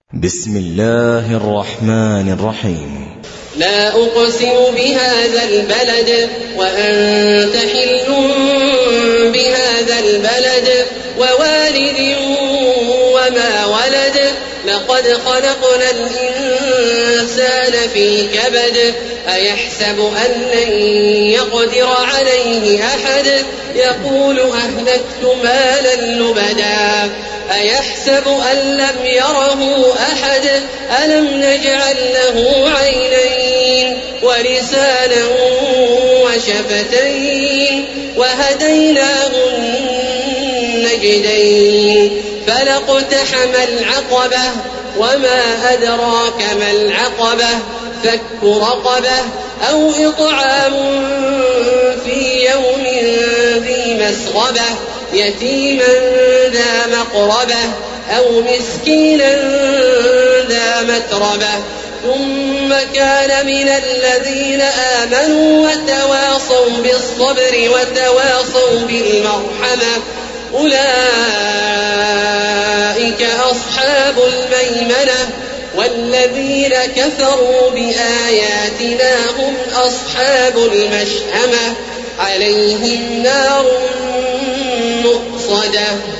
بسم الله الرحمن الرحيم. لا أقسم بهذا البلد وأنت حل بهذا البلد ووالد وما ولد لقد خلقنا الإنسان في كبد أيحسب أن لن يقدر عليه أحد يقول أهلكت مالا لبدا أيحسب أن لم يره أحد ألم نجعل له عينين ولسانا وشفتين وهديناه النجدين فلاقتحم العقبة وما أدراك ما العقبة فك رقبة أو إطعام في يوم ذي مسغبة يتيما ذا مقربة أو مسكينا ذا متربة ثم كان من الذين آمنوا وتواصوا بالصبر وتواصوا بالمرحمة أولئك أصحاب الميمنة والذين كفروا بآياتنا هم أصحاب المشأمة عليهم نار مؤصدة.